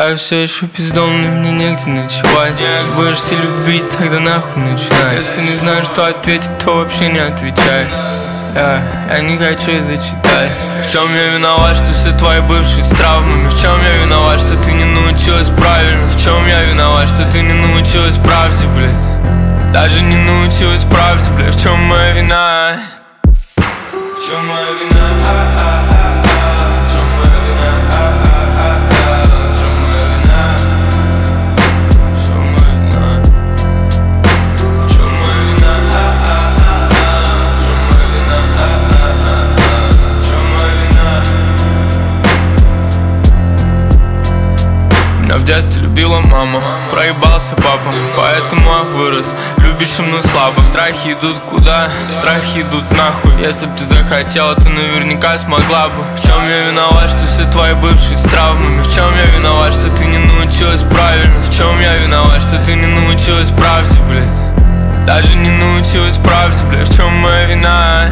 Я все еще пиздом, но мне негде ночевать. Будешь любить, тогда нахуй начинай. Если не знаешь, что ответить, то вообще не отвечай. Я не хочу это читать. В чем я виноват, что все твои бывшие с травмами? В чем я виноват, что ты не научилась правильно? В чем я виноват, что ты не научилась правде, блядь? Даже не научилась правде, блядь. В чем моя вина? В чем моя вина? В детстве любила мама, проебался папа, поэтому я вырос любящим, но слабо. Страхи идут куда? Страхи идут нахуй. Если б ты захотела, ты наверняка смогла бы. В чем я виноват, что все твои бывшие с травмами? В чем я виноват, что ты не научилась правильно? В чем я виноват, что ты не научилась правде, блядь? Даже не научилась правде, блядь. В чем моя вина?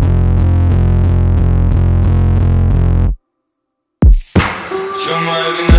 В чем моя вина?